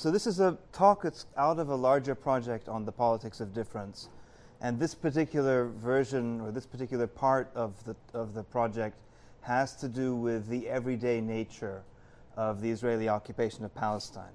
So this is a talk that's out of a larger project on the politics of difference. And this particular version, or this particular part of the project, has to do with the everyday nature of the Israeli occupation of Palestine.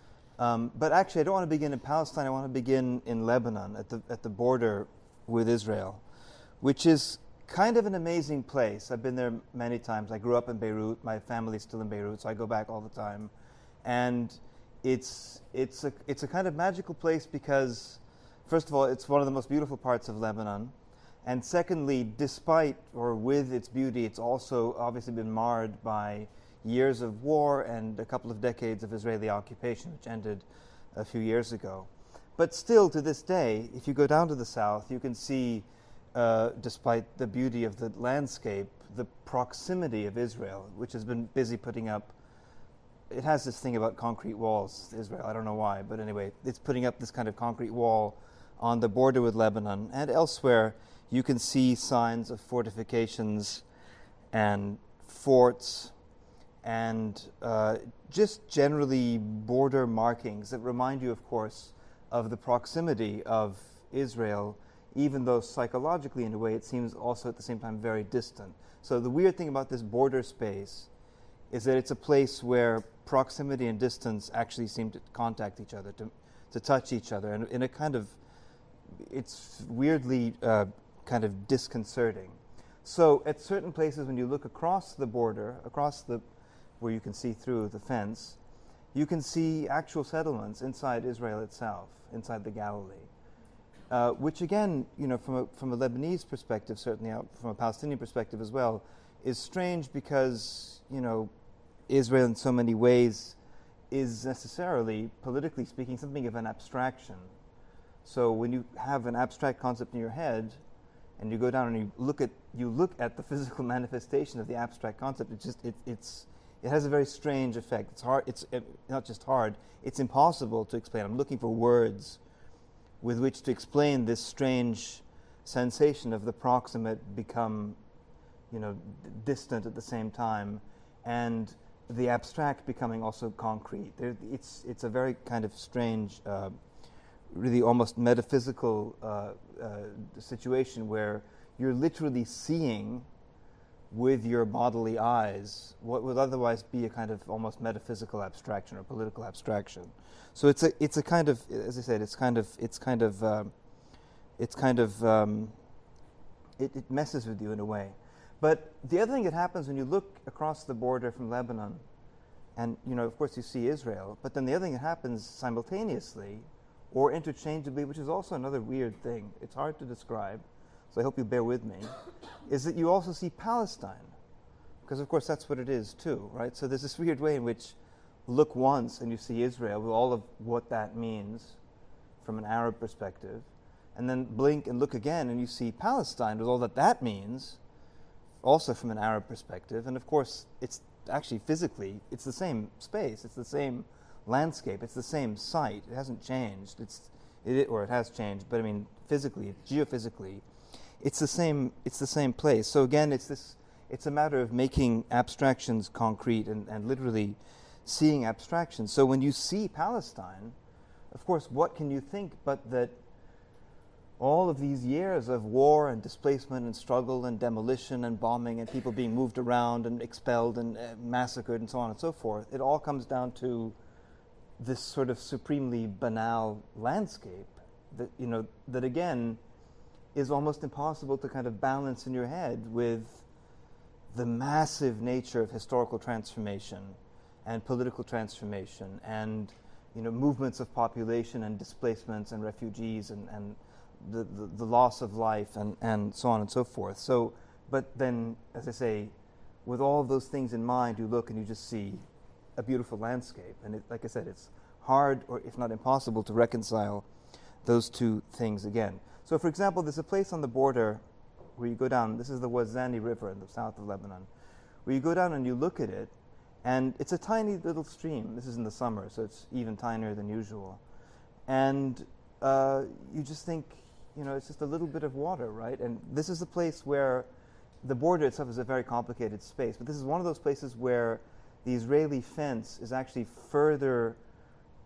But actually, I don't want to begin in Palestine. I want to begin in Lebanon, at the border with Israel, which is kind of an amazing place. I've been there many times. I grew up in Beirut. My family's still in Beirut, so I go back all the time. And it's a kind of magical place because, first of all, it's one of the most beautiful parts of Lebanon. And secondly, despite or with its beauty, it's also obviously been marred by years of war and a couple of decades of Israeli occupation, which ended a few years ago. But still, to this day, if you go down to the south, you can see, despite the beauty of the landscape, the proximity of Israel, which has been busy putting up. It has this thing about concrete walls, Israel. I don't know why, but anyway, it's putting up this kind of concrete wall on the border with Lebanon. And elsewhere, you can see signs of fortifications and forts and just generally border markings that remind you, of course, of the proximity of Israel, even though psychologically, in a way, it seems also at the same time very distant. So the weird thing about this border space is that it's a place where proximity and distance actually seem to contact each other, to touch each other, and in a kind of, it's weirdly kind of disconcerting. So at certain places, when you look across the border, where you can see through the fence, you can see actual settlements inside Israel itself, inside the Galilee, which again, from a Lebanese perspective, certainly from a Palestinian perspective as well, is strange because, Israel in so many ways is necessarily, politically speaking, something of an abstraction. So when you have an abstract concept in your head, and you go down and you look at the physical manifestation of the abstract concept, it has a very strange effect. It's hard. It's not just hard. It's impossible to explain. I'm looking for words with which to explain this strange sensation of the proximate become, distant at the same time, and the abstract becoming also concrete. It's a very kind of strange, really almost metaphysical situation where you're literally seeing with your bodily eyes what would otherwise be a kind of almost metaphysical abstraction or political abstraction. So it's a kind of, as I said, it messes with you in a way. But the other thing that happens when you look across the border from Lebanon, and of course you see Israel, but then the other thing that happens simultaneously or interchangeably, which is also another weird thing, it's hard to describe, so I hope you bear with me, is that you also see Palestine, because of course that's what it is too, right? So there's this weird way in which look once and you see Israel with all of what that means from an Arab perspective, and then blink and look again and you see Palestine with all that means, also from an Arab perspective. And of course, it's actually physically, it's the same space, it's the same landscape, it's the same site. It hasn't changed. It has changed, but I mean physically, geophysically, it's the same place. So again, it's a matter of making abstractions concrete and literally seeing abstractions. So when you see Palestine, of course, what can you think but that all of these years of war and displacement and struggle and demolition and bombing and people being moved around and expelled and massacred and so on and so forth, it all comes down to this sort of supremely banal landscape that, that again is almost impossible to kind of balance in your head with the massive nature of historical transformation and political transformation and, movements of population and displacements and refugees and the loss of life and so on and so forth. So, but then, as I say, with all of those things in mind, you look and you just see a beautiful landscape. And like I said, it's hard, or if not impossible, to reconcile those two things again. So, for example, there's a place on the border where you go down. This is the Wazani River in the south of Lebanon, where you go down and you look at it, and it's a tiny little stream. This is in the summer, so it's even tinier than usual. And you just think, it's just a little bit of water, right? And this is a place where the border itself is a very complicated space, but this is one of those places where the Israeli fence is actually further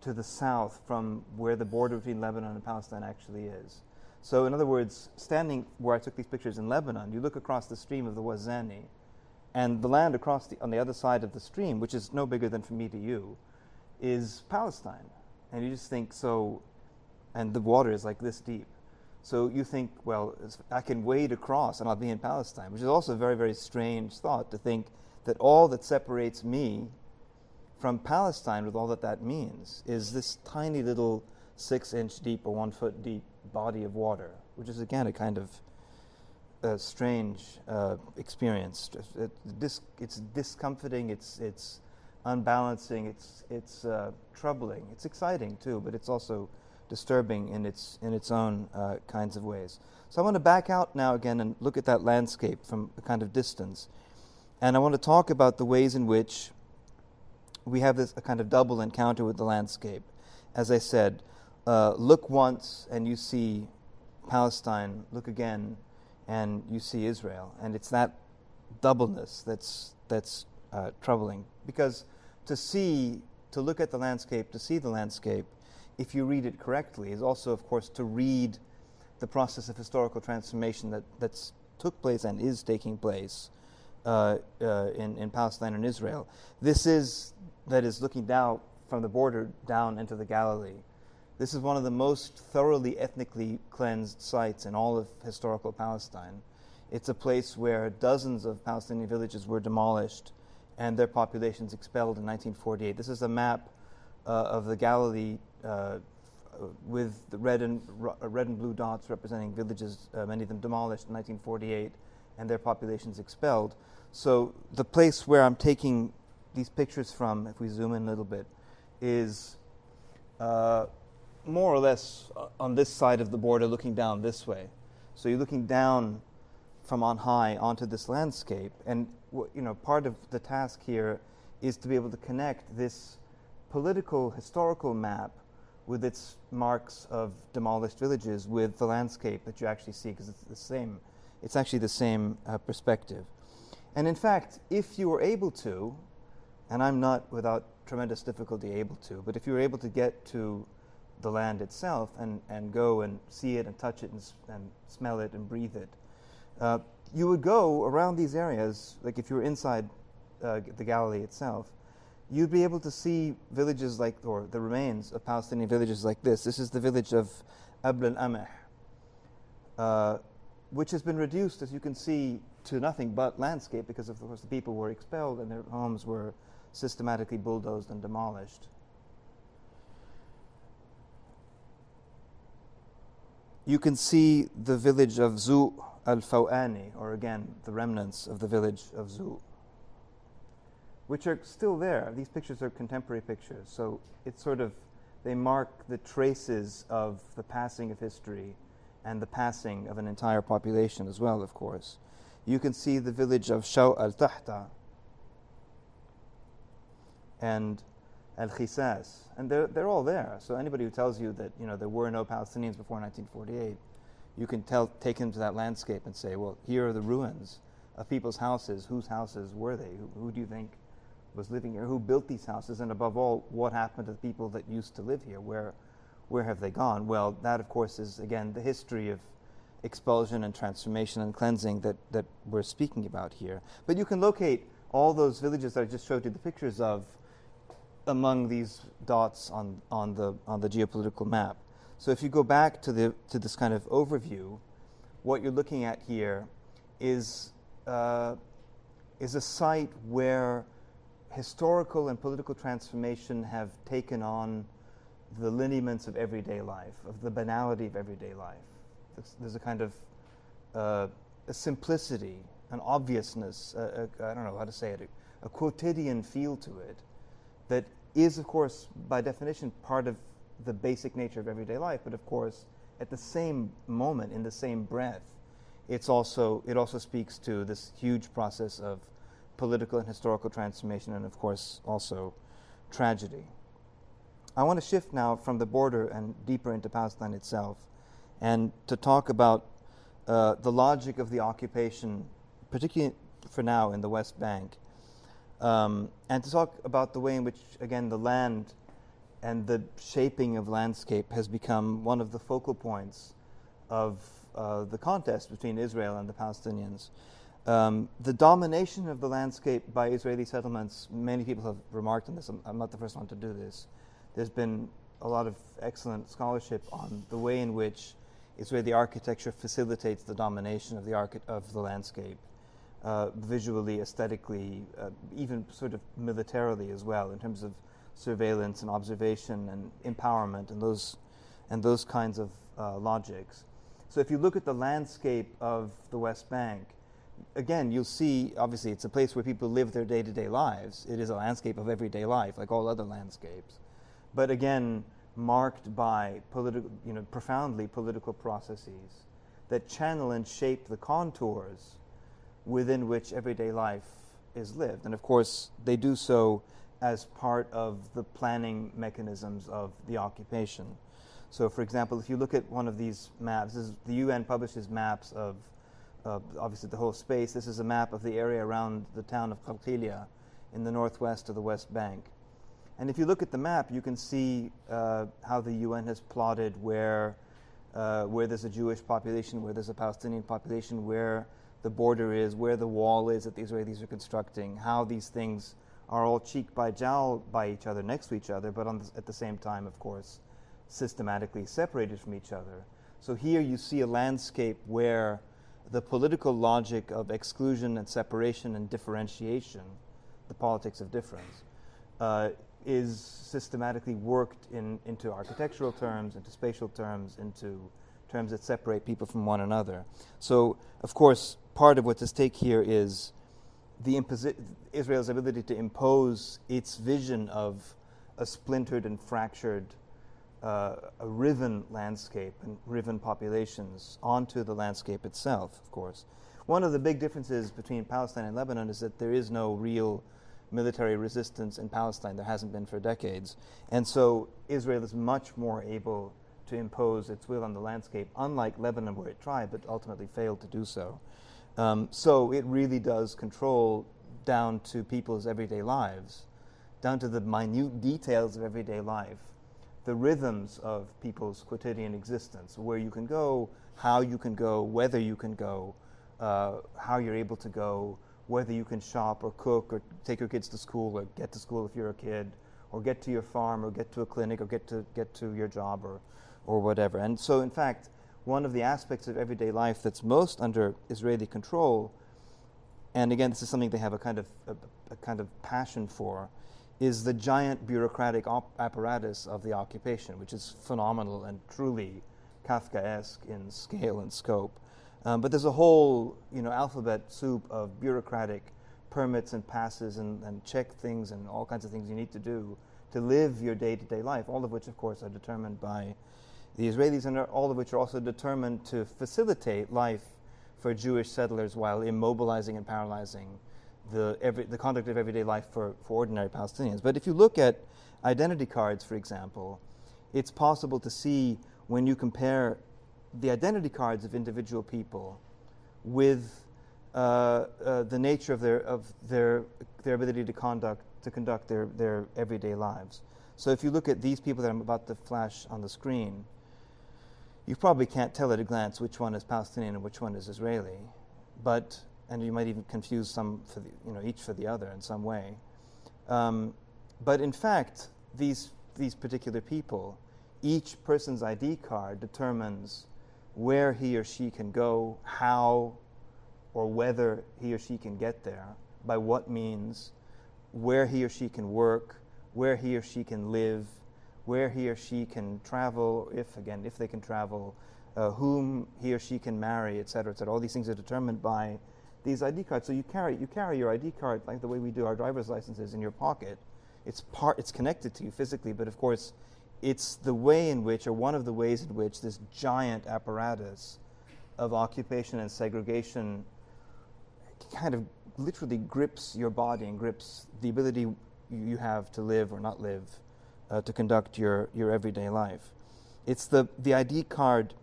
to the south from where the border between Lebanon and Palestine actually is. So in other words, standing where I took these pictures in Lebanon, you look across the stream of the Wazani, and the land on the other side of the stream, which is no bigger than from me to you, is Palestine. And you just think, and the water is like this deep. So you think, well, I can wade across and I'll be in Palestine, which is also a very, very strange thought, to think that all that separates me from Palestine, with all that means, is this tiny little 6-inch deep or 1 foot deep body of water, which is again a kind of strange experience. It's discomforting. It's unbalancing. It's troubling. It's exciting too, but it's also disturbing in its own kinds of ways. So I want to back out now again and look at that landscape from a kind of distance, and I want to talk about the ways in which we have a kind of double encounter with the landscape. As I said, look once and you see Palestine, look again and you see Israel. And it's that doubleness that's troubling. Because to look at the landscape, to see the landscape, if you read it correctly, is also, of course, to read the process of historical transformation that's took place and is taking place in Palestine and Israel. That is looking down from the border down into the Galilee. This is one of the most thoroughly ethnically cleansed sites in all of historical Palestine. It's a place where dozens of Palestinian villages were demolished and their populations expelled in 1948. This is a map of the Galilee with the red and blue dots representing villages, many of them demolished in 1948, and their populations expelled. So the place where I'm taking these pictures from, if we zoom in a little bit, is more or less on this side of the border, looking down this way. So you're looking down from on high onto this landscape, and part of the task here is to be able to connect this political, historical map with its marks of demolished villages with the landscape that you actually see, because it's the same. It's actually the same perspective. And in fact, if you were able to, and I'm not without tremendous difficulty able to, but if you were able to get to the land itself and go and see it and touch it and smell it and breathe it, you would go around these areas, like if you were inside the Galilee itself, you'd be able to see villages or the remains of Palestinian villages like this. This is the village of Abl al-Amah, which has been reduced, as you can see, to nothing but landscape because, of course, the people were expelled and their homes were systematically bulldozed and demolished. You can see the village of Zu al-Fawani, or again, the remnants of the village of Zu, which are still there. These pictures are contemporary pictures, so they mark the traces of the passing of history and the passing of an entire population as well, of course. You can see the village of Shaw al-Tahta and al-Khisas, and they're all there. So anybody who tells you that there were no Palestinians before 1948, you can take them to that landscape and say, well, here are the ruins of people's houses. Whose houses were they? Who do you think was living here? Who built these houses? And above all, what happened to the people that used to live here? Where have they gone? Well, that, of course, is, again, the history of expulsion and transformation and cleansing that we're speaking about here. But you can locate all those villages that I just showed you the pictures of among these dots on the geopolitical map. So if you go back to this kind of overview, what you're looking at here is a site where historical and political transformation have taken on the lineaments of everyday life, of the banality of everyday life. There's a kind of a simplicity, an obviousness, I don't know how to say it, a quotidian feel to it that is, of course, by definition, part of the basic nature of everyday life. But of course, at the same moment, in the same breath, it also speaks to this huge process of political and historical transformation, and of course, also tragedy. I want to shift now from the border and deeper into Palestine itself, and to talk about the logic of the occupation, particularly for now in the West Bank, and to talk about the way in which, again, the land and the shaping of landscape has become one of the focal points of the contest between Israel and the Palestinians. The domination of the landscape by Israeli settlements, many people have remarked on this. I'm not the first one to do this. There's been a lot of excellent scholarship on the way in which Israeli architecture facilitates the domination of the landscape, visually, aesthetically, even sort of militarily as well, in terms of surveillance and observation and empowerment and those kinds of logics. So if you look at the landscape of the West Bank, again, you'll see, obviously, it's a place where people live their day-to-day lives. It is a landscape of everyday life, like all other landscapes. But again, marked by profoundly political processes that channel and shape the contours within which everyday life is lived. And of course, they do so as part of the planning mechanisms of the occupation. So, for example, if you look at one of these maps, the UN publishes maps of obviously the whole space. This is a map of the area around the town of Qalqilia in the northwest of the West Bank. And if you look at the map, you can see how the UN has plotted where there's a Jewish population, where there's a Palestinian population, where the border is, where the wall is that the Israelis are constructing, how these things are all cheek by jowl by each other, next to each other, but at the same time, of course, systematically separated from each other. So here you see a landscape where the political logic of exclusion and separation and differentiation, the politics of difference, is systematically worked into architectural terms, into spatial terms, into terms that separate people from one another. So, of course, part of what's at stake here is Israel's ability to impose its vision of a splintered and fractured, a riven landscape and riven populations onto the landscape itself, of course. One of the big differences between Palestine and Lebanon is that there is no real military resistance in Palestine. There hasn't been for decades. And so Israel is much more able to impose its will on the landscape, unlike Lebanon, where it tried but ultimately failed to do so. So it really does control down to people's everyday lives, down to the minute details of everyday life, the rhythms of people's quotidian existence, where you can go, how you can go, whether you can go, how you're able to go, whether you can shop or cook or take your kids to school or get to school if you're a kid, or get to your farm or get to a clinic or get to your job or whatever. And so, in fact, one of the aspects of everyday life that's most under Israeli control, and again, this is something they have a kind of passion for, is the giant bureaucratic apparatus of the occupation, which is phenomenal and truly Kafkaesque in scale and scope. But there's a whole, alphabet soup of bureaucratic permits and passes and check things and all kinds of things you need to do to live your day-to-day life, all of which, of course, are determined by the Israelis, and all of which are also determined to facilitate life for Jewish settlers while immobilizing and paralyzing the conduct of everyday life for ordinary Palestinians. But if you look at identity cards, for example, it's possible to see when you compare the identity cards of individual people with the nature of their ability to conduct their everyday lives. So if you look at these people that I'm about to flash on the screen, you probably can't tell at a glance which one is Palestinian and which one is Israeli, and you might even confuse some each for the other in some way. But in fact, these particular people, each person's ID card determines where he or she can go, how or whether he or she can get there, by what means, where he or she can work, where he or she can live, where he or she can travel, if they can travel, whom he or she can marry, et cetera, et cetera. All these things are determined by these ID cards. So you carry your ID card like the way we do our driver's licenses in your pocket. It's connected to you physically, but of course, it's the way in which, or one of the ways in which, this giant apparatus of occupation and segregation kind of literally grips your body and grips the ability you have to live or not live, to conduct your everyday life. It's the ID card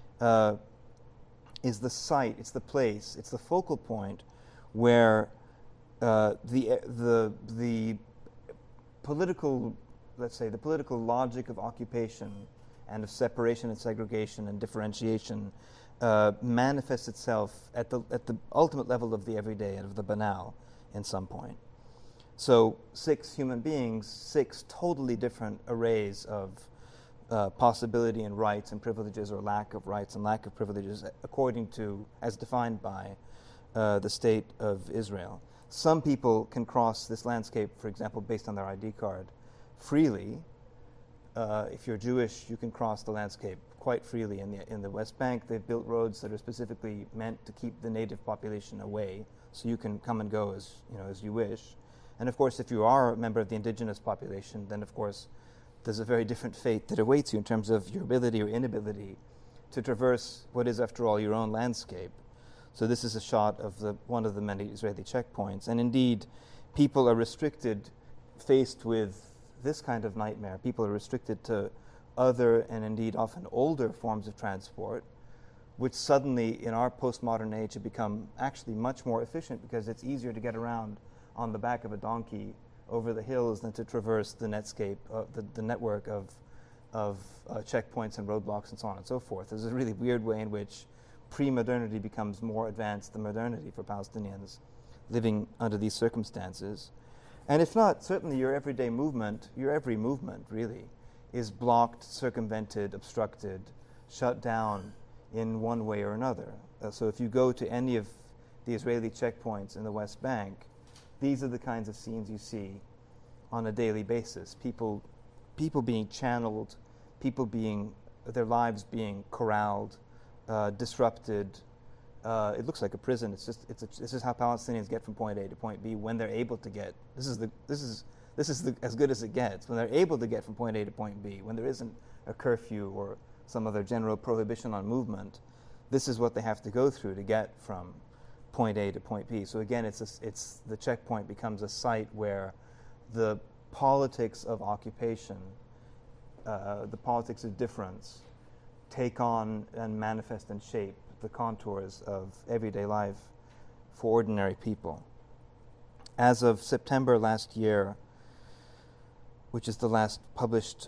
is the site, it's the place, it's the focal point where the political let's say, the political logic of occupation and of separation and segregation and differentiation manifests itself at the ultimate level of the everyday and of the banal in some point. So 6 human beings, 6 totally different arrays of possibility and rights and privileges, or lack of rights and lack of privileges, according to, as defined by the state of Israel. Some people can cross this landscape, for example, based on their ID card, freely. If you're Jewish, you can cross the landscape quite freely. In the West Bank, they've built roads that are specifically meant to keep the native population away, so you can come and go as you wish. And of course, if you are a member of the indigenous population, then of course there's a very different fate that awaits you in terms of your ability or inability to traverse what is, after all, your own landscape. So this is a shot of one of the many Israeli checkpoints. And indeed, people are restricted, faced with this kind of nightmare. People are restricted to other and indeed often older forms of transport, which suddenly in our postmodern age have become actually much more efficient because it's easier to get around on the back of a donkey over the hills than to traverse the netscape, the network of checkpoints and roadblocks and so on and so forth. There's a really weird way in which pre-modernity becomes more advanced than modernity for Palestinians living under these circumstances. And if not, certainly your everyday movement, your every movement really, is blocked, circumvented, obstructed, shut down in one way or another. So if you go to any of the Israeli checkpoints in the West Bank, these are the kinds of scenes you see on a daily basis. People being channeled, their lives being corralled, disrupted. It looks like a prison. This is how Palestinians get from point A to point B when they're able to get. This is as good as it gets. When they're able to get from point A to point B, when there isn't a curfew or some other general prohibition on movement, this is what they have to go through to get from point A to point B. So again, the checkpoint becomes a site where the politics of occupation, the politics of difference, take on and manifest and shape the contours of everyday life for ordinary people. As of September last year, which is the last published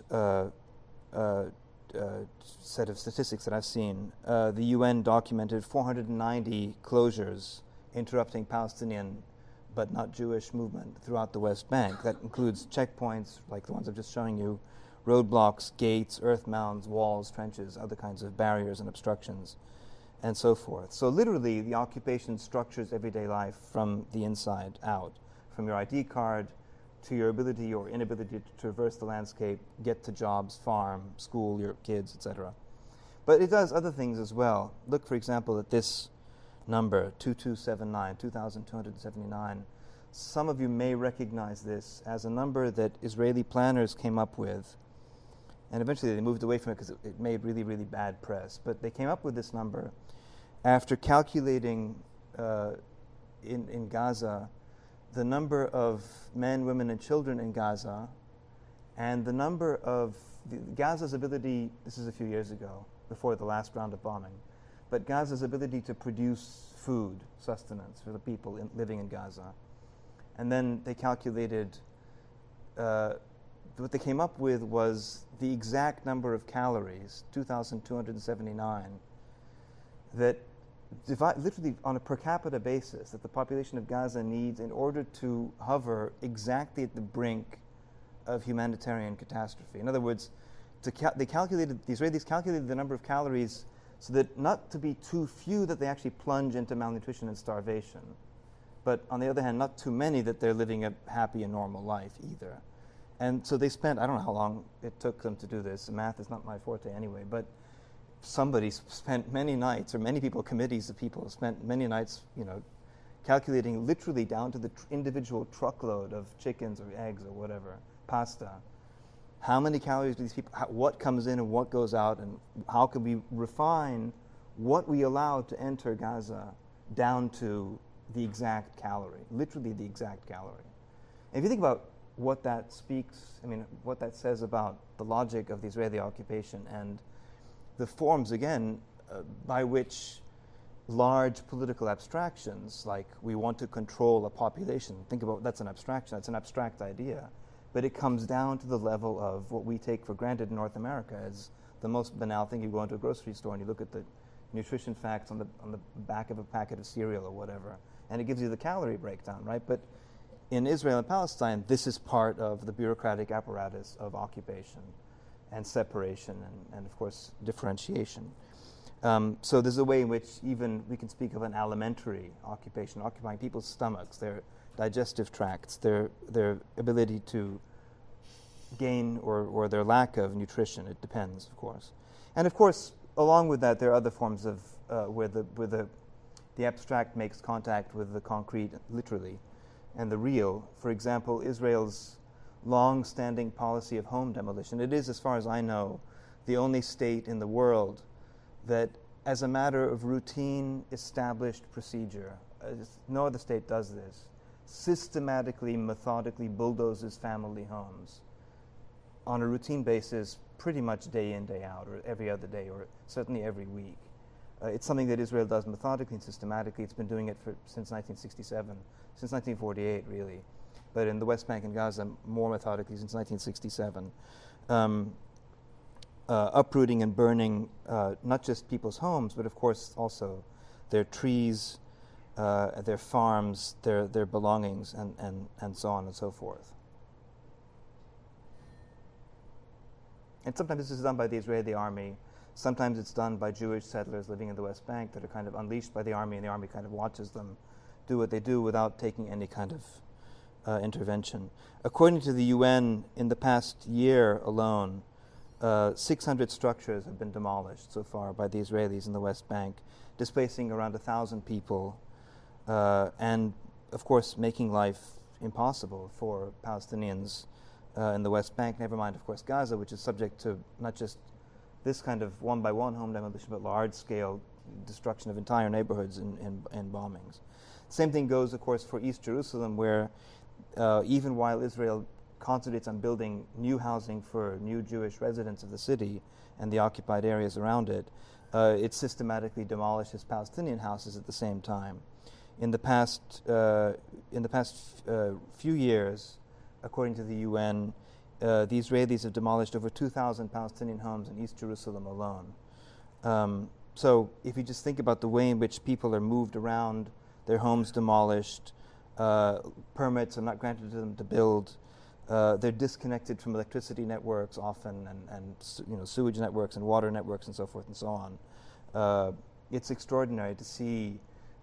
set of statistics that I've seen, the UN documented 490 closures interrupting Palestinian but not Jewish movement throughout the West Bank. That includes checkpoints like the ones I'm just showing you, roadblocks, gates, earth mounds, walls, trenches, other kinds of barriers and obstructions, and so forth. So literally, the occupation structures everyday life from the inside out, from your ID card to your ability or inability to traverse the landscape, get to jobs, farm, school, your kids, etc. But it does other things as well. Look, for example, at this number, 2279, 2,279. Some of you may recognize this as a number that Israeli planners came up with, and eventually they moved away from it because it made really, really bad press. But they came up with this number after calculating in Gaza the number of men, women, and children in Gaza, and the number of Gaza's ability. This is a few years ago, before the last round of bombing, but Gaza's ability to produce food, sustenance for the people living in Gaza. And then they calculated, what they came up with was the exact number of calories, 2,279, that literally on a per capita basis that the population of Gaza needs in order to hover exactly at the brink of humanitarian catastrophe. In other words, the Israelis calculated the number of calories so that not to be too few that they actually plunge into malnutrition and starvation, but on the other hand, not too many that they're living a happy and normal life either. And so they spent, I don't know how long it took them to do this. Math is not my forte anyway, but somebody spent many nights, or many people, committees of people, spent many nights, calculating literally down to the individual truckload of chickens or eggs or whatever, pasta. How many calories do these people, what comes in and what goes out, and how can we refine what we allow to enter Gaza down to the exact calorie, literally the exact calorie. And if you think about what that what that says about the logic of the Israeli occupation and the forms, again, by which large political abstractions, like we want to control a population, think about that's an abstraction, that's an abstract idea, but it comes down to the level of what we take for granted in North America as the most banal thing. You go into a grocery store and you look at the nutrition facts on the back of a packet of cereal or whatever, and it gives you the calorie breakdown, right? But in Israel and Palestine, this is part of the bureaucratic apparatus of occupation and separation and of course, differentiation. So there's a way in which even we can speak of an alimentary occupation, occupying people's stomachs, their digestive tracts, their ability to gain or their lack of nutrition. It depends, of course. And of course, along with that, there are other forms of where the abstract makes contact with the concrete, literally, and the real. For example, Israel's long-standing policy of home demolition. It is, as far as I know, the only state in the world that, as a matter of routine, established procedure, no other state does this, systematically, methodically bulldozes family homes on a routine basis, pretty much day in, day out, or every other day, or certainly every week. It's something that Israel does methodically and systematically. It's been doing it since 1967, since 1948, really. But in the West Bank and Gaza, more methodically since 1967. Uprooting and burning not just people's homes, but of course also their trees, their farms, their belongings, and so on and so forth. And sometimes this is done by the Israeli army. Sometimes it's done by Jewish settlers living in the West Bank that are kind of unleashed by the army, and the army kind of watches them do what they do without taking any kind of intervention. According to the UN, in the past year alone, 600 structures have been demolished so far by the Israelis in the West Bank, displacing around 1,000 people, and of course making life impossible for Palestinians in the West Bank, never mind, of course, Gaza, which is subject to not just this kind of one-by-one home demolition, but large-scale destruction of entire neighborhoods and bombings. Same thing goes, of course, for East Jerusalem, where even while Israel concentrates on building new housing for new Jewish residents of the city and the occupied areas around it, it systematically demolishes Palestinian houses at the same time. In the past few years, according to the UN, the Israelis have demolished over 2,000 Palestinian homes in East Jerusalem alone. So if you just think about the way in which people are moved around, their homes demolished, permits are not granted to them to build, they're disconnected from electricity networks often, and sewage networks and water networks and so forth and so on. It's extraordinary to see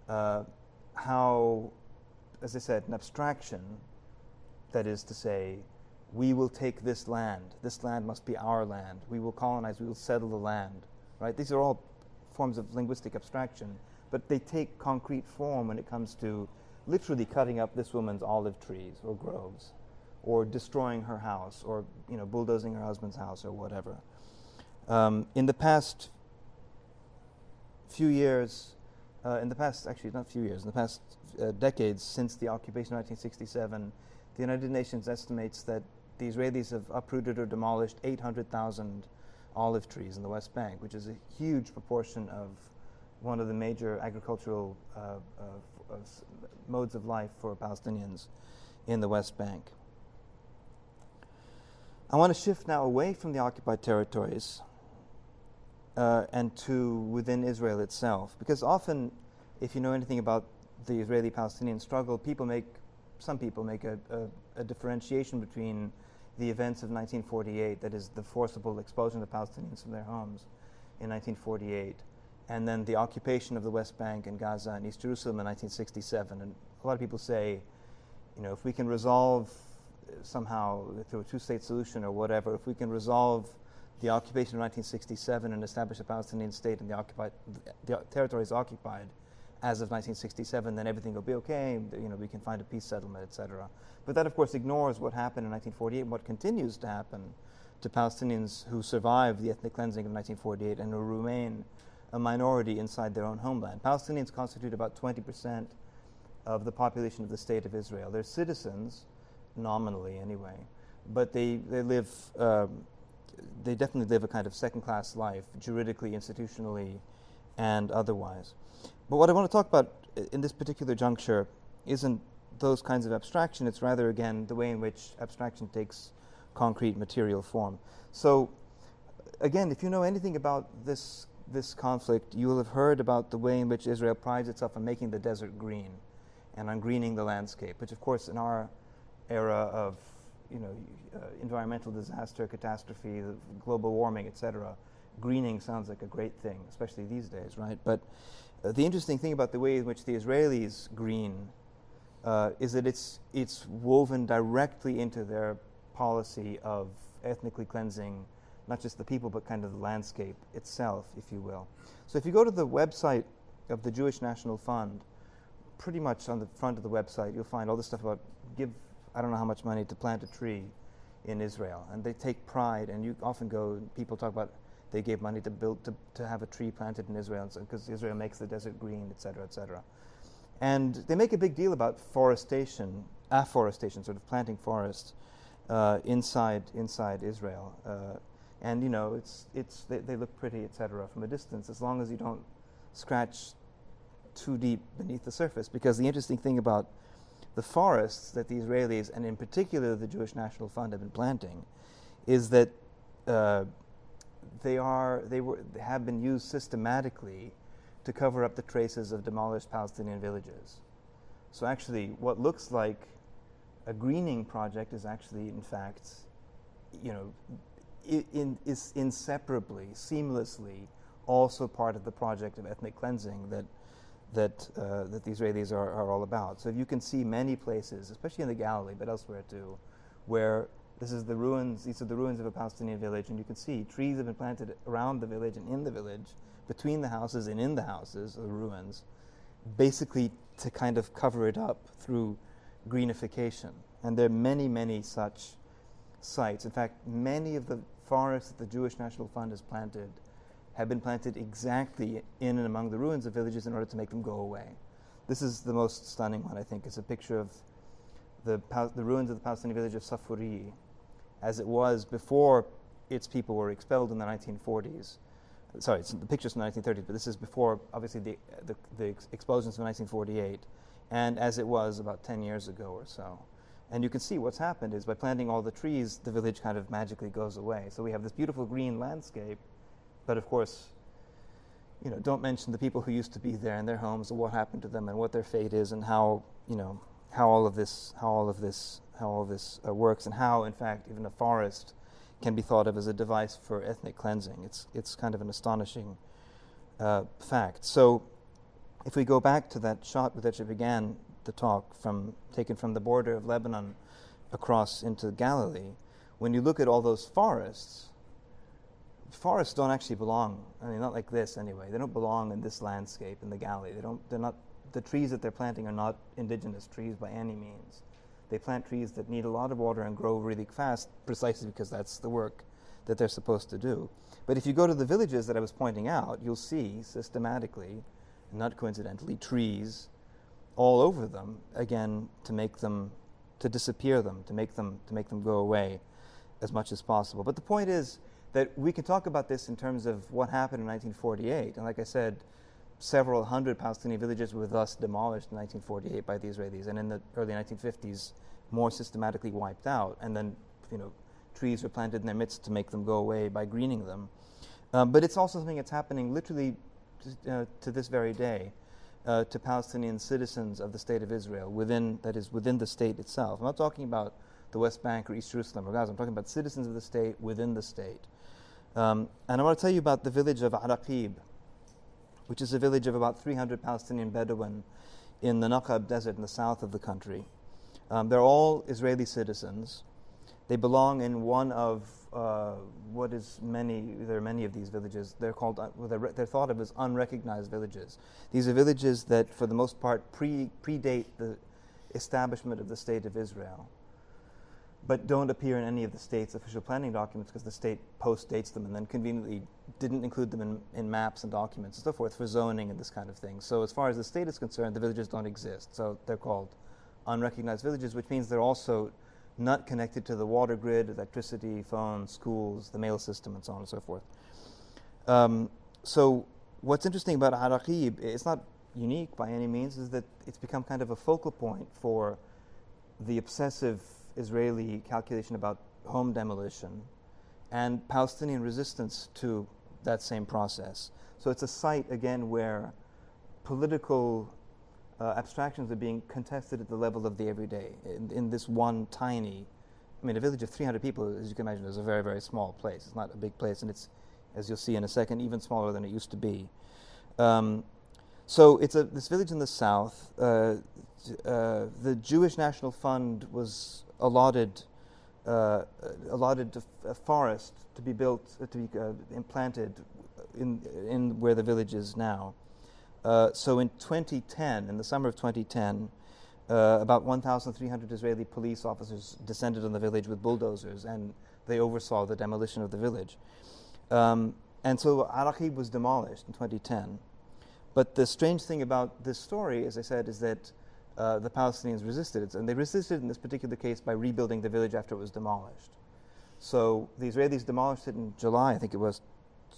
how, as I said, an abstraction, that is to say, we will take this land must be our land, we will colonize, we will settle the land, right? These are all forms of linguistic abstraction, but they take concrete form when it comes to literally cutting up this woman's olive trees or groves, or destroying her house, or bulldozing her husband's house, or whatever. In the past few years, in the past decades since the occupation of 1967, the United Nations estimates that the Israelis have uprooted or demolished 800,000 olive trees in the West Bank, which is a huge proportion of one of the major agricultural modes of life for Palestinians in the West Bank. I want to shift now away from the occupied territories and to within Israel itself, because often, if you know anything about the Israeli-Palestinian struggle, some people make a differentiation between the events of 1948, that is the forcible expulsion of Palestinians from their homes in 1948, and then the occupation of the West Bank and Gaza and East Jerusalem in 1967. And a lot of people say, if we can resolve somehow through a two-state solution or whatever, if we can resolve the occupation of 1967 and establish a Palestinian state and the territories occupied as of 1967, then everything will be okay, we can find a peace settlement, etc. But that, of course, ignores what happened in 1948 and what continues to happen to Palestinians who survived the ethnic cleansing of 1948 and who remain a minority inside their own homeland. Palestinians constitute about 20% of the population of the State of Israel. They're citizens, nominally anyway, but they definitely live a kind of second-class life, juridically, institutionally, and otherwise. But what I want to talk about in this particular juncture isn't those kinds of abstraction. It's rather, again, the way in which abstraction takes concrete material form. So, again, if you know anything about this conflict, you will have heard about the way in which Israel prides itself on making the desert green and on greening the landscape, which, of course, in our era of environmental disaster, catastrophe, global warming, etc., greening sounds like a great thing, especially these days, right? But the interesting thing about the way in which the Israelis green is that it's woven directly into their policy of ethnically cleansing not just the people, but kind of the landscape itself, if you will. So if you go to the website of the Jewish National Fund, pretty much on the front of the website, you'll find all this stuff about I don't know how much money to plant a tree in Israel. And they take pride, and you often go, people talk about they gave money to have a tree planted in Israel, because Israel makes the desert green, et cetera, et cetera. And they make a big deal about afforestation, sort of planting forests inside Israel. And they look pretty, etc. from a distance, as long as you don't scratch too deep beneath the surface. Because the interesting thing about the forests that the Israelis, and in particular the Jewish National Fund, have been planting, is that they have been used systematically to cover up the traces of demolished Palestinian villages. So actually, what looks like a greening project is actually, in fact, is inseparably, seamlessly, also part of the project of ethnic cleansing that the Israelis are all about. So you can see many places, especially in the Galilee, but elsewhere too, where these are the ruins of a Palestinian village, and you can see trees have been planted around the village and in the village, between the houses and in the houses, the ruins, basically to kind of cover it up through greenification. And there are many, many such sites. In fact, many of the forests that the Jewish National Fund has planted have been planted exactly in and among the ruins of villages in order to make them go away. This is the most stunning one, I think. It's a picture of the ruins of the Palestinian village of Safuri, as it was before its people were expelled in the 1940s. Sorry, the picture's from the 1930s, but this is before, obviously, the explosions of 1948, and as it was about 10 years ago or so. And you can see what's happened is by planting all the trees, the village kind of magically goes away. So we have this beautiful green landscape, but of course, don't mention the people who used to be there and their homes and what happened to them and what their fate is and how all of this works, and how, in fact, even a forest can be thought of as a device for ethnic cleansing. It's kind of an astonishing fact. So if we go back to that shot with which I began the talk, taken from the border of Lebanon across into Galilee, when you look at all those forests don't actually belong. I mean, not like this anyway. They don't belong in this landscape in the Galilee. They're not. The trees that they're planting are not indigenous trees by any means. They plant trees that need a lot of water and grow really fast, precisely because that's the work that they're supposed to do. But if you go to the villages that I was pointing out, you'll see systematically, not coincidentally, trees all over them, again, to disappear them, to make them go away as much as possible. But the point is that we can talk about this in terms of what happened in 1948. And like I said, several hundred Palestinian villages were thus demolished in 1948 by the Israelis, and in the early 1950s, more systematically wiped out. And then, trees were planted in their midst to make them go away by greening them. But it's also something that's happening literally to this very day to Palestinian citizens of the State of Israel, within the state itself. I'm not talking about the West Bank or East Jerusalem or Gaza. I'm talking about citizens of the state within the state. And I want to tell you about the village of Araqib, which is a village of about 300 Palestinian Bedouin in the Naqab Desert in the south of the country. They're all Israeli citizens. They belong in one of there are many of these villages. They're called, they're thought of as unrecognized villages. These are villages that, for the most part, predate the establishment of the State of Israel, but don't appear in any of the state's official planning documents because the state post-dates them and then conveniently didn't include them in maps and documents and so forth for zoning and this kind of thing. So as far as the state is concerned, the villages don't exist. So they're called unrecognized villages, which means they're also not connected to the water grid, electricity, phones, schools, the mail system, and so on and so forth. So what's interesting about Araqib, it's not unique by any means, is that it's become kind of a focal point for the obsessive Israeli calculation about home demolition and Palestinian resistance to that same process. So it's a site, again, where political abstractions are being contested at the level of the everyday. In this one tiny, I mean, a village of 300 people, as you can imagine, is a very, very small place. It's not a big place, and it's, as you'll see in a second, even smaller than it used to be. So it's this village in the south. The Jewish National Fund was allotted a forest to be built, to be implanted in where the village is now. So in 2010, in the summer of 2010, about 1,300 Israeli police officers descended on the village with bulldozers, and they oversaw the demolition of the village. And so Araqib was demolished in 2010. But the strange thing about this story, as I said, is that the Palestinians resisted it. And they resisted in this particular case by rebuilding the village after it was demolished. So the Israelis demolished it in July, I think it was,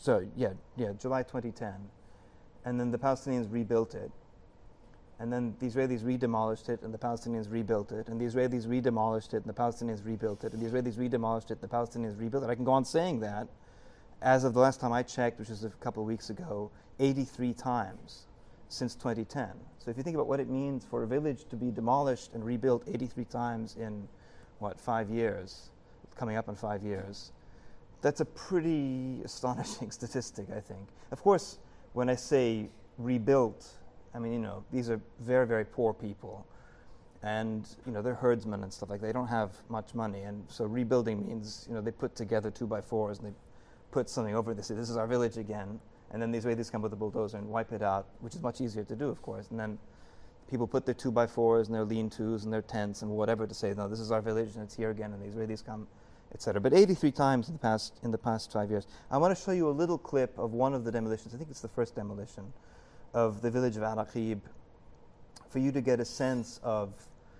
July 2010. And then the Palestinians rebuilt it. And then the Israelis re-demolished it, and the Palestinians rebuilt it. And the Israelis re-demolished it, and the Palestinians rebuilt it. And the Israelis re-demolished it, and the Palestinians rebuilt it. I can go on saying that. As of the last time I checked, which was a couple of weeks ago, 83 times since 2010. So if you think about what it means for a village to be demolished and rebuilt 83 times in, 5 years, coming up in 5 years, that's a pretty astonishing statistic, I think. Of course, when I say rebuilt, I mean, these are very, very poor people. And, they're herdsmen and stuff like that. They don't have much money. And so rebuilding means, they put together 2x4s and they put something over it. They say, this is our village again. And then the Israelis come with a bulldozer and wipe it out, which is much easier to do, of course. And then people put their 2x4s and their lean-tos and their tents and whatever to say, no, this is our village and it's here again, and the Israelis come, etc. But 83 times in the past 5 years. I want to show you a little clip of one of the demolitions. I think it's the first demolition of the village of Araqib, for you to get a sense of,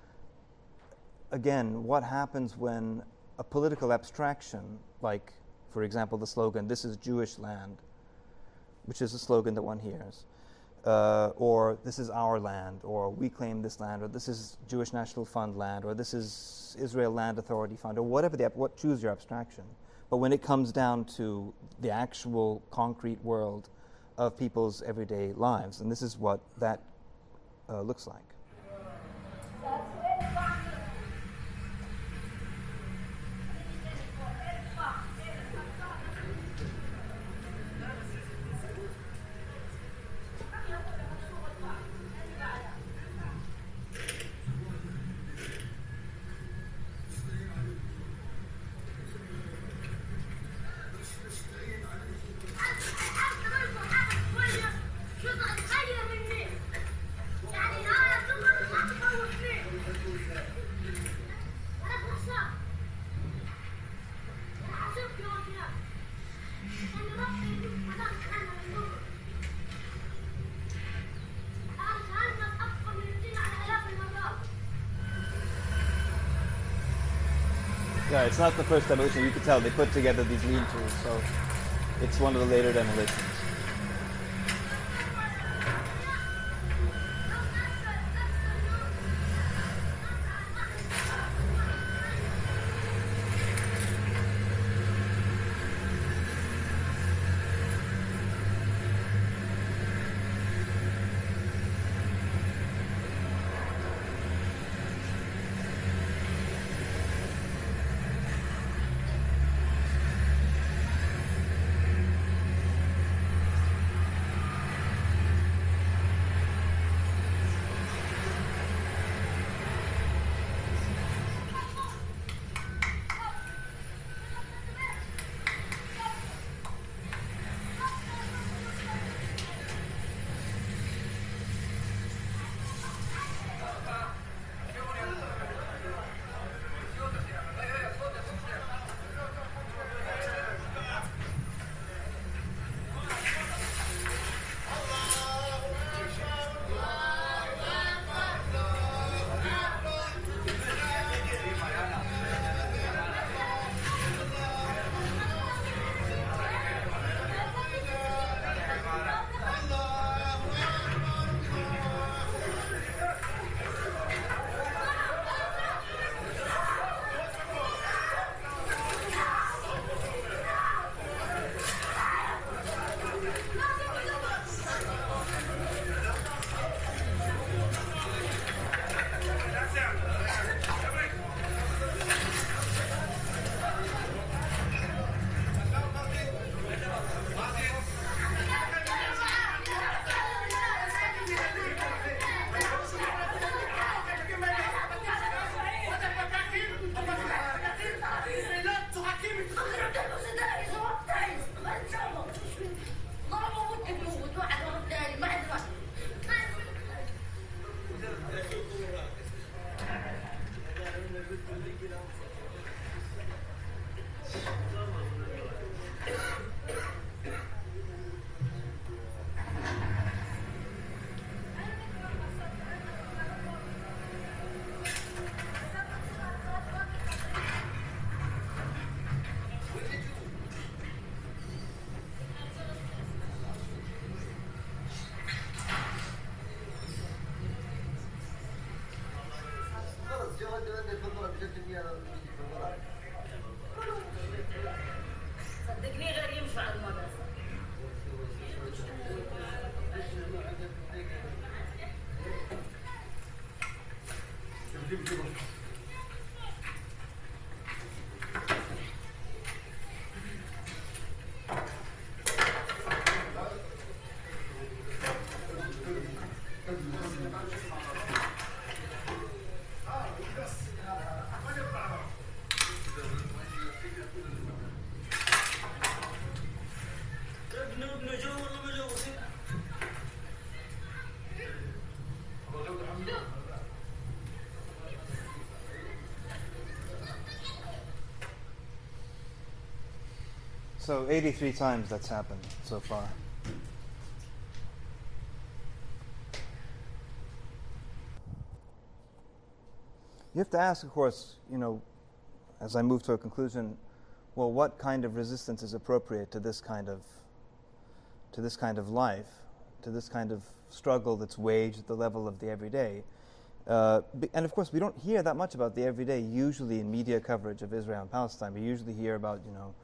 again, what happens when a political abstraction, like, for example, the slogan, "This is Jewish land," which is a slogan that one hears, or "This is our land," or "We claim this land," or "This is Jewish National Fund land," or "This is Israel Land Authority Fund," or whatever choose your abstraction. But when it comes down to the actual concrete world of people's everyday lives, and this is what that looks like. Yeah, it's not the first demolition. You can tell they put together these lean-tos, so it's one of the later demolitions. So 83 times that's happened so far. You have to ask, of course, as I move to a conclusion, well, what kind of resistance is appropriate to this kind of life, to this kind of struggle that's waged at the level of the everyday? And of course, we don't hear that much about the everyday usually in media coverage of Israel and Palestine. We usually hear about,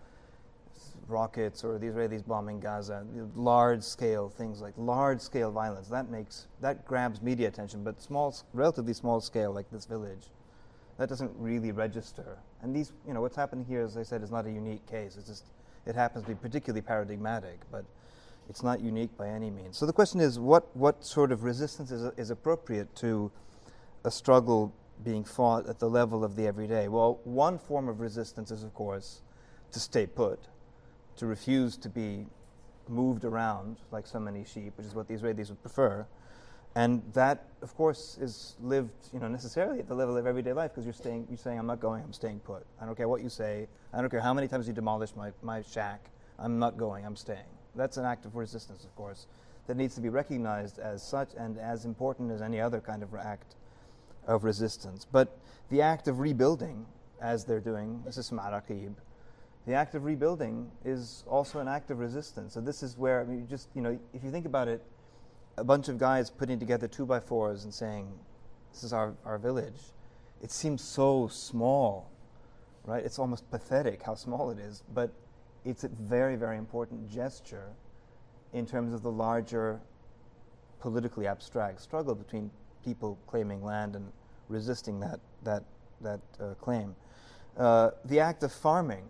rockets or the Israelis bombing Gaza, large-scale things like large-scale violence. That grabs media attention, but relatively small scale, like this village, that doesn't really register. And these, what's happening here, as I said, is not a unique case. It's just, it happens to be particularly paradigmatic, but it's not unique by any means. So the question is, what sort of resistance is appropriate to a struggle being fought at the level of the everyday? Well, one form of resistance is, of course, to stay put, to refuse to be moved around like so many sheep, which is what the Israelis would prefer. And that, of course, is lived, necessarily at the level of everyday life, because you're saying, I'm not going, I'm staying put. I don't care what you say. I don't care how many times you demolish my shack. I'm not going, I'm staying. That's an act of resistance, of course, that needs to be recognized as such and as important as any other kind of act of resistance. But the act of rebuilding, as they're doing, this is from Araqib, the act of rebuilding is also an act of resistance. So this is where, if you think about it, a bunch of guys putting together 2x4s and saying, this is our village, it seems so small, right? It's almost pathetic how small it is, but it's a very, very important gesture in terms of the larger politically abstract struggle between people claiming land and resisting that claim. The act of farming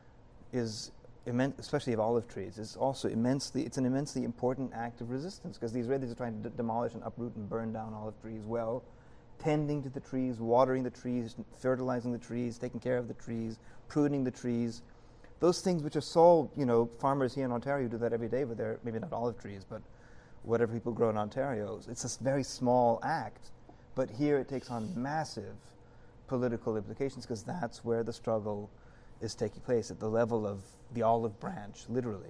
is immense, especially of olive trees, is also it's an immensely important act of resistance, because the Israelis are trying to demolish and uproot and burn down olive trees well, tending to the trees, watering the trees, fertilizing the trees, taking care of the trees, pruning the trees. Those things which are so, farmers here in Ontario do that every day with their, maybe not olive trees, but whatever people grow in Ontario. It's a very small act, but here it takes on massive political implications, because that's where the struggle is taking place, at the level of the olive branch, literally.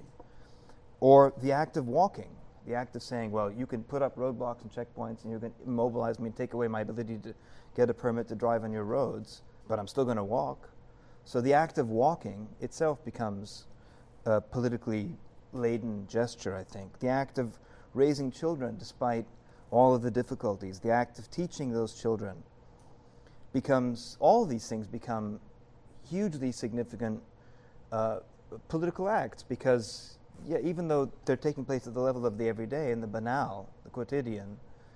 Or the act of walking, the act of saying, well, you can put up roadblocks and checkpoints and you can immobilize me and take away my ability to get a permit to drive on your roads, but I'm still going to walk. So the act of walking itself becomes a politically laden gesture, I think. The act of raising children despite all of the difficulties, the act of teaching those children all of these things become hugely significant political acts, because even though they're taking place at the level of the everyday and the banal, the quotidian,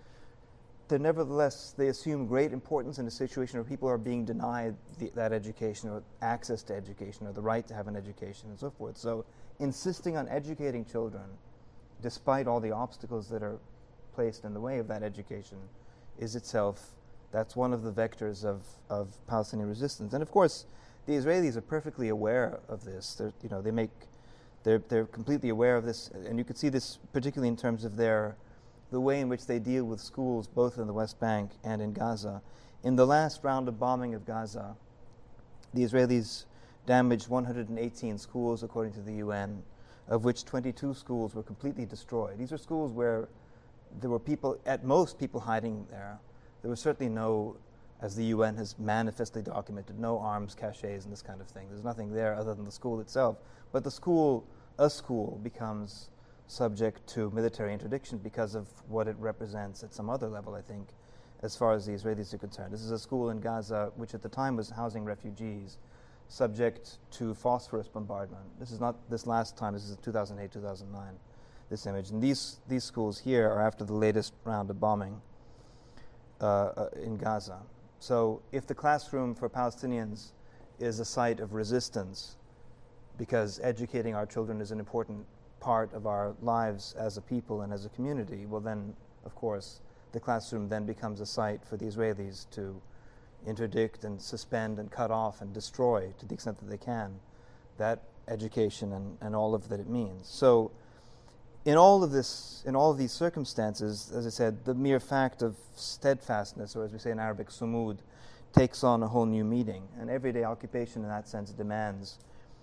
they assume great importance in a situation where people are being denied that education or access to education or the right to have an education and so forth. So insisting on educating children, despite all the obstacles that are placed in the way of that education, is itself, that's one of the vectors of Palestinian resistance. And of course, the Israelis are perfectly aware of this. They're completely aware of this, and you could see this particularly in terms of the way in which they deal with schools, both in the West Bank and in Gaza. In the last round of bombing of Gaza, the Israelis damaged 118 schools, according to the UN, of which 22 schools were completely destroyed. These are schools where there were at most people hiding there. There was certainly no, as the UN has manifestly documented, no arms caches and this kind of thing. There's nothing there other than the school itself. But a school becomes subject to military interdiction because of what it represents at some other level, I think, as far as the Israelis are concerned. This is a school in Gaza which at the time was housing refugees subject to phosphorus bombardment. This is not this last time, this is 2008, 2009, this image. And these schools here are after the latest round of bombing in Gaza. So if the classroom for Palestinians is a site of resistance, because educating our children is an important part of our lives as a people and as a community, well then, of course, the classroom then becomes a site for the Israelis to interdict and suspend and cut off and destroy, to the extent that they can, that education and all of that it means. So in all of these circumstances, as I said, the mere fact of steadfastness, or as we say in Arabic, sumud, takes on a whole new meaning. And everyday occupation in that sense demands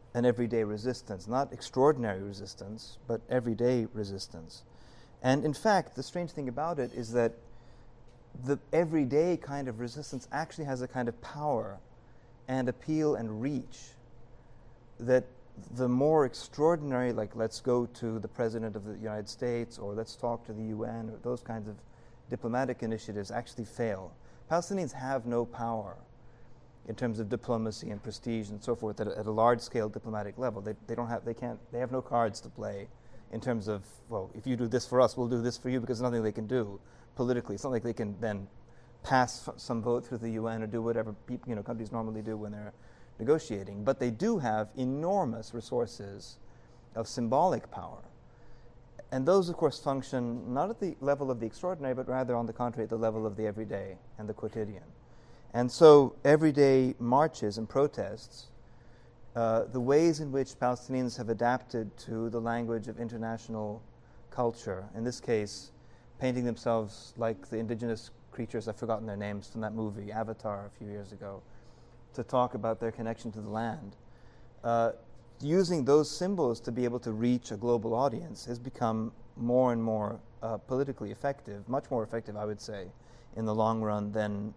an everyday resistance, not extraordinary resistance, but everyday resistance. And in fact, the strange thing about it is that the everyday kind of resistance actually has a kind of power and appeal and reach that the more extraordinary, like let's go to the President of the United States or let's talk to the UN or those kinds of diplomatic initiatives actually fail. Palestinians have no power in terms of diplomacy and prestige and so forth at a large-scale diplomatic level. They have no cards to play in terms of, well, if you do this for us, we'll do this for you, because there's nothing they can do politically. It's not like they can then pass some vote through the UN or do whatever countries normally do when they're negotiating. But they do have enormous resources of symbolic power. And those, of course, function not at the level of the extraordinary, but rather, on the contrary, at the level of the everyday and the quotidian. And so everyday marches and protests, the ways in which Palestinians have adapted to the language of international culture, in this case, painting themselves like the indigenous creatures, I've forgotten their names, from that movie, Avatar, a few years ago, to talk about their connection to the land. Using those symbols to be able to reach a global audience has become more and more politically effective, much more effective, I would say, in the long run than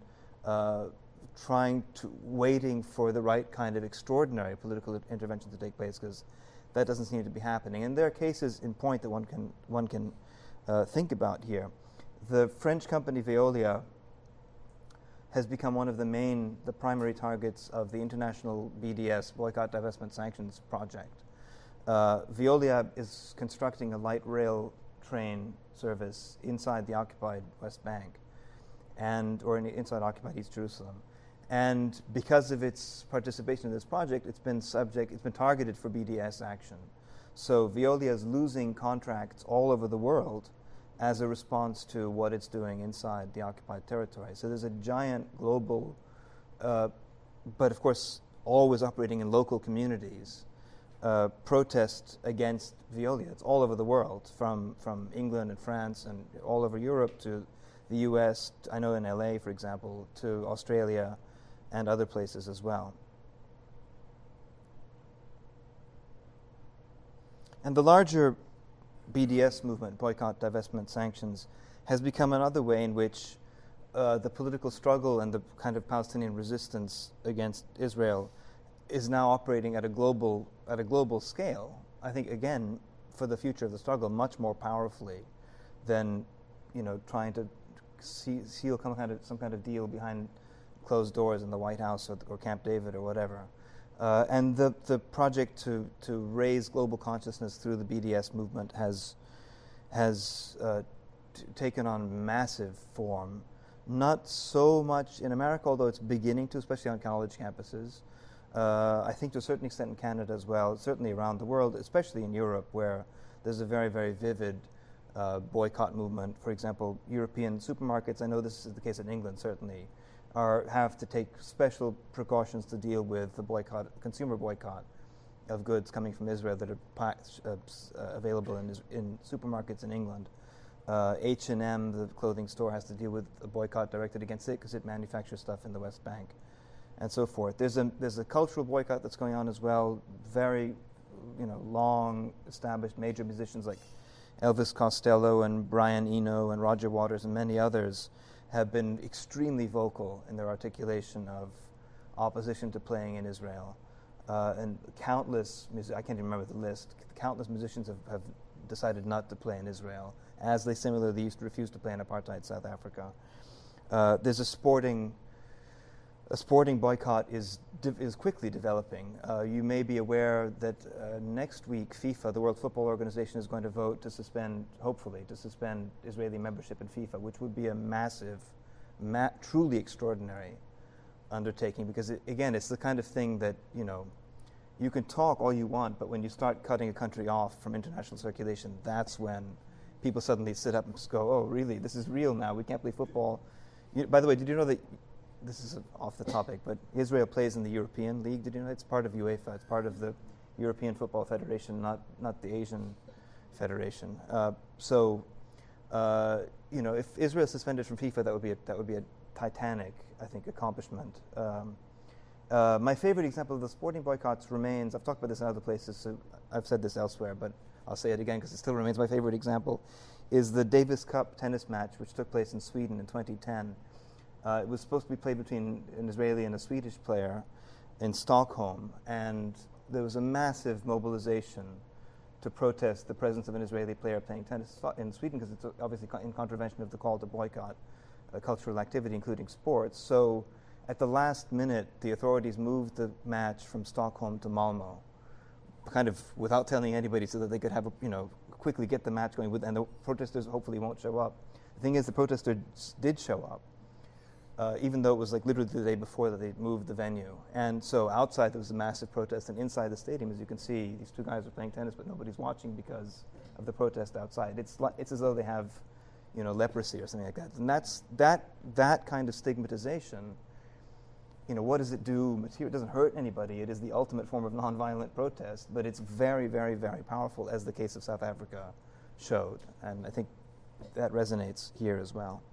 waiting for the right kind of extraordinary political intervention to take place, because that doesn't seem to be happening. And there are cases in point that one can think about here. The French company Veolia has become one of the primary targets of the international BDS, Boycott, Divestment, Sanctions project. Veolia is constructing a light rail train service inside the occupied West Bank, inside occupied East Jerusalem. And because of its participation in this project, it's been targeted for BDS action. So Veolia is losing contracts all over the world as a response to what it's doing inside the occupied territory. So there's a giant global, but of course always operating in local communities, protest against Veolia. It's all over the world, from England and France and all over Europe to the US, I know in LA, for example, to Australia and other places as well. And the larger BDS movement, Boycott, Divestment, Sanctions, has become another way in which the political struggle and the kind of Palestinian resistance against Israel is now operating at a global scale. I think, again, for the future of the struggle, much more powerfully than trying to seal some kind of deal behind closed doors in the White House or Camp David or whatever. And the project to raise global consciousness through the BDS movement has taken on massive form. Not so much in America, although it's beginning to, especially on college campuses. I think to a certain extent in Canada as well, certainly around the world, especially in Europe, where there's a very, very vivid boycott movement. For example, European supermarkets, I know this is the case in England certainly, have to take special precautions to deal with the consumer boycott of goods coming from Israel that are available in supermarkets in England. H&M, the clothing store, has to deal with a boycott directed against it because it manufactures stuff in the West Bank, and so forth. There's a cultural boycott that's going on as well. Very, long established major musicians like Elvis Costello and Brian Eno and Roger Waters and many others have been extremely vocal in their articulation of opposition to playing in Israel. And countless, I can't even remember the list, countless musicians have decided not to play in Israel, as they similarly used to refuse to play in apartheid South Africa. There's a sporting boycott is quickly developing. You may be aware that next week FIFA, the World Football Organization, is going to vote to suspend Israeli membership in FIFA, which would be a massive, truly extraordinary undertaking, because it's the kind of thing that you can talk all you want, but when you start cutting a country off from international circulation, that's when people suddenly sit up and just go, "Oh, really? This is real now. We can't play football." By the way, did you know that? This is off the topic, but Israel plays in the European League. Did you know it's part of UEFA? It's part of the European Football Federation, not the Asian Federation. If Israel is suspended from FIFA, that would be a titanic, I think, accomplishment. My favorite example of the sporting boycotts remains, I've talked about this in other places, so I've said this elsewhere, but I'll say it again because it still remains my favorite example, is the Davis Cup tennis match which took place in Sweden in 2010. It was supposed to be played between an Israeli and a Swedish player in Stockholm, and there was a massive mobilization to protest the presence of an Israeli player playing tennis in Sweden, because it's obviously in contravention of the call to boycott cultural activity, including sports. So at the last minute, the authorities moved the match from Stockholm to Malmo, kind of without telling anybody, so that they could have, quickly get the match going, and the protesters hopefully won't show up. The thing is, the protesters did show up, even though it was like literally the day before that they moved the venue. And so outside there was a massive protest, and inside the stadium, as you can see, these two guys are playing tennis, but nobody's watching because of the protest outside. It's as though they have, leprosy or something like that. And that kind of stigmatization. What does it do? It doesn't hurt anybody. It is the ultimate form of nonviolent protest, but it's very, very, very powerful, as the case of South Africa showed. And I think that resonates here as well.